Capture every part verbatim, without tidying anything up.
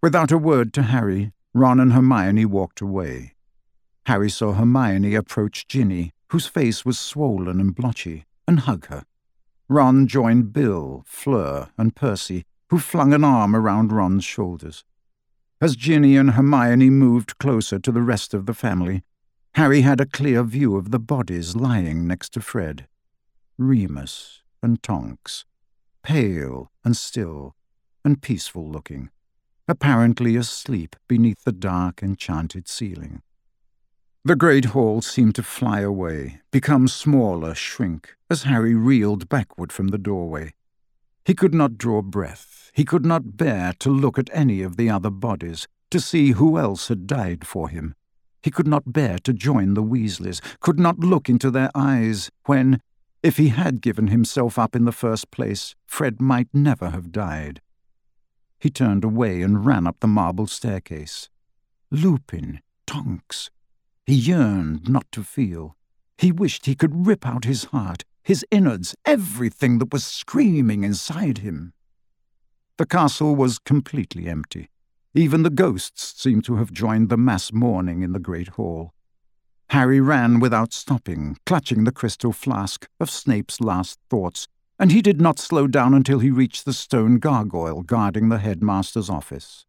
Without a word to Harry, Ron and Hermione walked away. Harry saw Hermione approach Ginny, whose face was swollen and blotchy, and hug her. Ron joined Bill, Fleur, and Percy, who flung an arm around Ron's shoulders. As Ginny and Hermione moved closer to the rest of the family, Harry had a clear view of the bodies lying next to Fred. Remus and Tonks, pale and still and peaceful-looking, apparently asleep beneath the dark, enchanted ceiling. The great hall seemed to fly away, become smaller, shrink, as Harry reeled backward from the doorway. He could not draw breath. He could not bear to look at any of the other bodies, to see who else had died for him. He could not bear to join the Weasleys, could not look into their eyes when, if he had given himself up in the first place, Fred might never have died. He turned away and ran up the marble staircase. Lupin, Tonks. He yearned not to feel. He wished he could rip out his heart, his innards, everything that was screaming inside him. The castle was completely empty. Even the ghosts seemed to have joined the mass mourning in the great hall. Harry ran without stopping, clutching the crystal flask of Snape's last thoughts, and he did not slow down until he reached the stone gargoyle guarding the headmaster's office.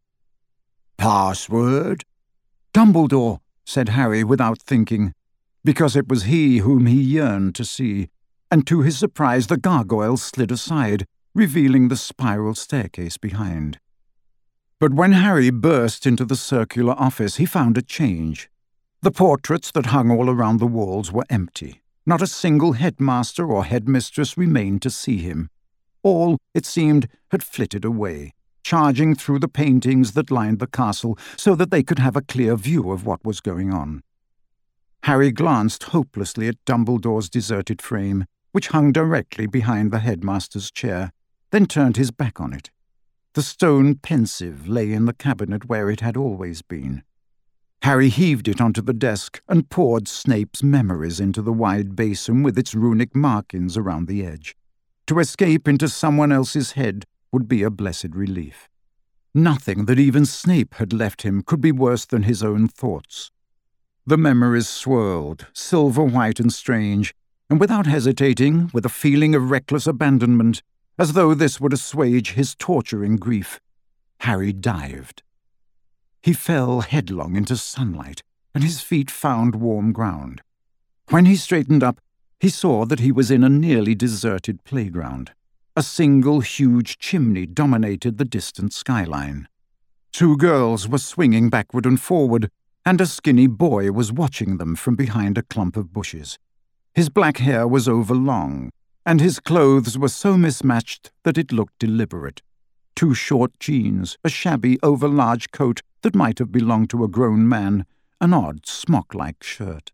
"Password?" "Dumbledore," said Harry without thinking, because it was he whom he yearned to see, and to his surprise the gargoyle slid aside, revealing the spiral staircase behind. But when Harry burst into the circular office, he found a change. The portraits that hung all around the walls were empty. Not a single headmaster or headmistress remained to see him. All, it seemed, had flitted away, charging through the paintings that lined the castle so that they could have a clear view of what was going on. Harry glanced hopelessly at Dumbledore's deserted frame, which hung directly behind the headmaster's chair, then turned his back on it. The stone pensive lay in the cabinet where it had always been. Harry heaved it onto the desk and poured Snape's memories into the wide basin with its runic markings around the edge. To escape into someone else's head would be a blessed relief. Nothing that even Snape had left him could be worse than his own thoughts. The memories swirled, silver-white and strange, and without hesitating, with a feeling of reckless abandonment, as though this would assuage his torturing grief, Harry dived. He fell headlong into sunlight, and his feet found warm ground. When he straightened up, he saw that he was in a nearly deserted playground. A single huge chimney dominated the distant skyline. Two girls were swinging backward and forward, and a skinny boy was watching them from behind a clump of bushes. His black hair was overlong, and his clothes were so mismatched that it looked deliberate. Two short jeans, a shabby overlarge coat that might have belonged to a grown man, an odd smock-like shirt.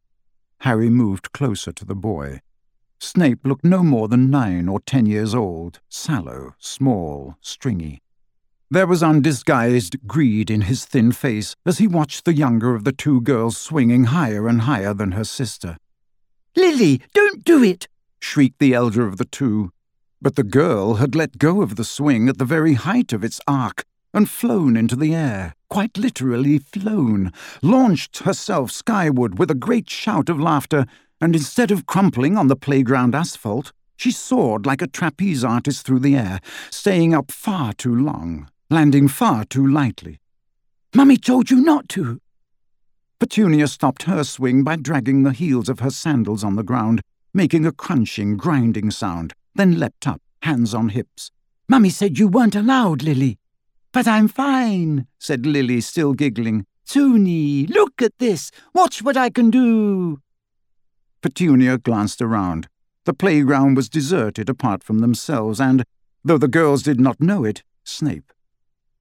Harry moved closer to the boy. Snape looked no more than nine or ten years old, sallow, small, stringy. There was undisguised greed in his thin face as he watched the younger of the two girls swinging higher and higher than her sister. "Lily, don't do it!" shrieked the elder of the two. But the girl had let go of the swing at the very height of its arc and flown into the air, quite literally flown, launched herself skyward with a great shout of laughter, and instead of crumpling on the playground asphalt, she soared like a trapeze artist through the air, staying up far too long, landing far too lightly. "Mummy told you not to." Petunia stopped her swing by dragging the heels of her sandals on the ground, making a crunching, grinding sound, then leapt up, hands on hips. "Mummy said you weren't allowed, Lily." "But I'm fine," said Lily, still giggling. "Toonie, look at this. Watch what I can do." Petunia glanced around. The playground was deserted apart from themselves and, though the girls did not know it, Snape.